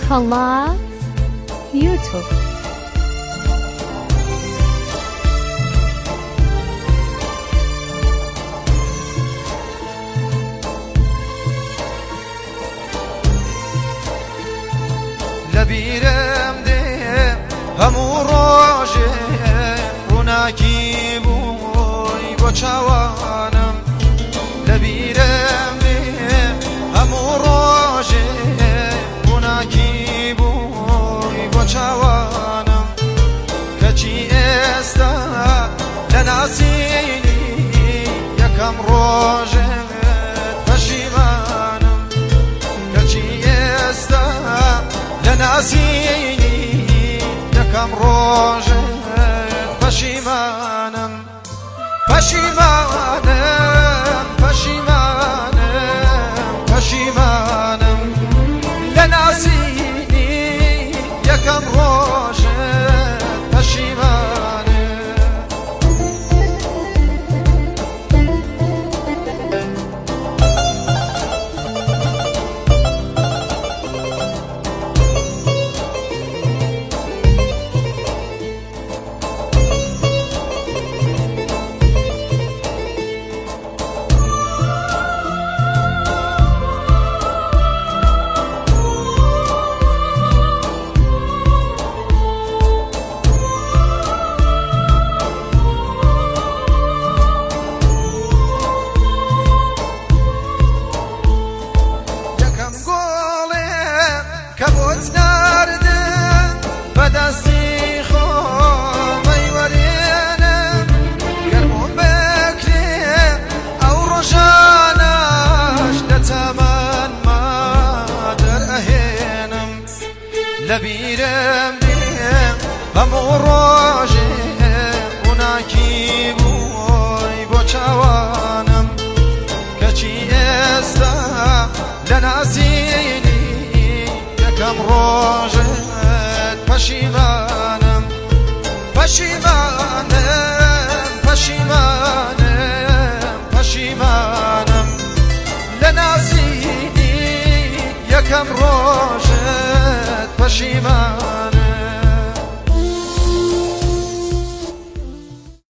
خلاص يوتيوب. لبیرم ده همو راجه روناکی بوی با چوانم. لبیرم ده همو راجه روناکی بوی با چوانم. کچی استا لناسینی یکم راجه پشیمانم. کچی استا لناسینی یکم راجه پشیمانم. پشیمانم پشیمانم پشیمانم لناسینی یکم راجه پشیمانم. کبوت نردم بدستی خومی ورینم. گرمون بکریم او روشانش لتمن مادر اهینم. لبیرم دیم همو راجه اوناکی بوی با چوانم. کچی استا لناسینی یکم راجه پشیمانم. پشیمانم پشیمانم پشیمانم لناسینی یکم راجه پشیمانم.